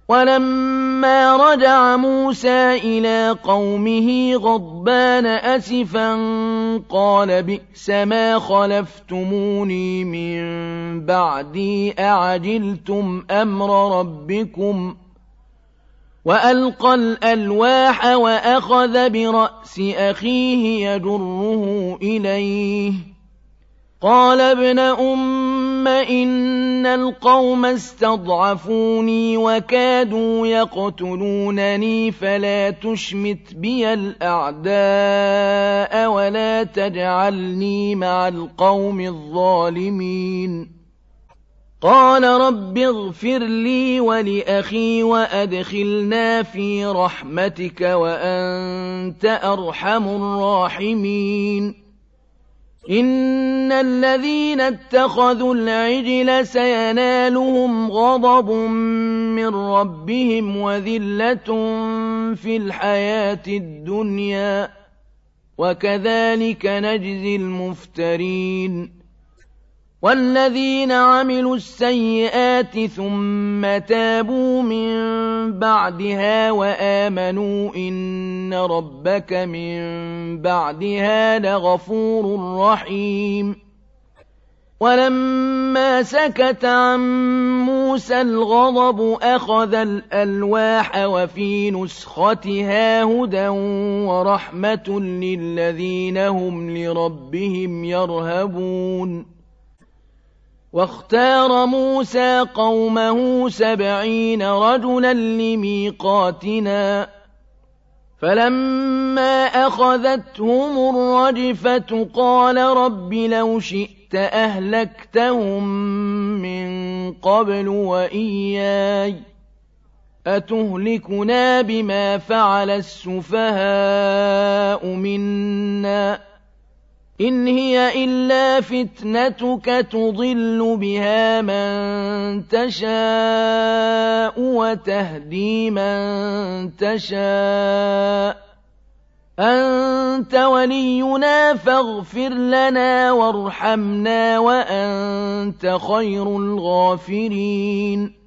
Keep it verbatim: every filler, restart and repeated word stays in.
وَلَمَّا رَجَعَ مُوسَىٰ إِلَىٰ قَوْمِهِ غَضْبَانَ أَسِفًا قَالَ بِئْسَ مَا خَلَفْتُمُونِي مِن بَعْدِي أَعَجِلْتُمْ أَمْرَ رَبِّكُمْ ۖ وَأَلْقَى الْأَلْوَاحَ وَأَخَذَ بِرَأْسِ أَخِيهِ يَجُرُّهُ إِلَيْهِ قَالَ ابْنَ أُمَّ إِنَّ الْقَوْمَ اسْتَضْعَفُونِي وَكَادُوا يَقْتُلُونَنِي فَلَا تُشْمِتْ بِيَ الْأَعْدَاءَ وَلَا تَجْعَلْنِي مَعَ الْقَوْمِ الظَّالِمِينَ قَالَ رَبِّ اغْفِرْ لِي وَلِأَخِي وَأَدْخِلْنَا فِي رَحْمَتِكَ وَأَنتَ أَرْحَمُ الرَّاحِمِينَ إِنَّ الَّذِينَ اتَّخَذُوا الْعِجْلَ سَيَنَالُهُمْ غَضَبٌ مِّن رَّبِّهِمْ وَذِلَّةٌ فِي الْحَيَاةِ الدُّنْيَا ۚ وَكَذَٰلِكَ نَجْزِي الْمُفْتَرِينَ وَالَّذِينَ عَمِلُوا السَّيِّئَاتِ ثُمَّ تَابُوا مِن بَعْدِهَا وَآمَنُوا إِنَّ رَبَّكَ مِن بَعْدِهَا لَغَفُورٌ رَّحِيمٌ وَلَمَّا سَكَتَ عَن مُّوسَى الْغَضَبُ أَخَذَ الْأَلْوَاحَ وَفِي نُسْخَتِهَا هُدًى وَرَحْمَةٌ لِّلَّذِينَ هُمْ لِرَبِّهِمْ يَرْهَبُونَ وَاخْتَارَ مُوسَىٰ قَوْمَهُ سَبْعِينَ رَجُلًا لِّمِيقَاتِنَا فَلَمَّا أَخَذَتْهُمُ الرَّجْفَةُ قَالَ رَبِّ لَوْ شِئْتَ أَهْلَكْتَهُم مِّن قَبْلُ وَإِيَّايَ أَتُهْلِكُنَا بِمَا فَعَلَ السُّفَهَاءُ مِنَّا ۖ إِنْ هِيَ إِلَّا فِتْنَتُكَ تُضِلُّ بِهَا مَن تَشَاءُ وَتَهْدِي مَن تَشَاءُ ۖ أَنتَ وَلِيُّنَا فَاغْفِرْ لَنَا وَارْحَمْنَا وَأَنتَ خَيْرُ الْغَافِرِينَ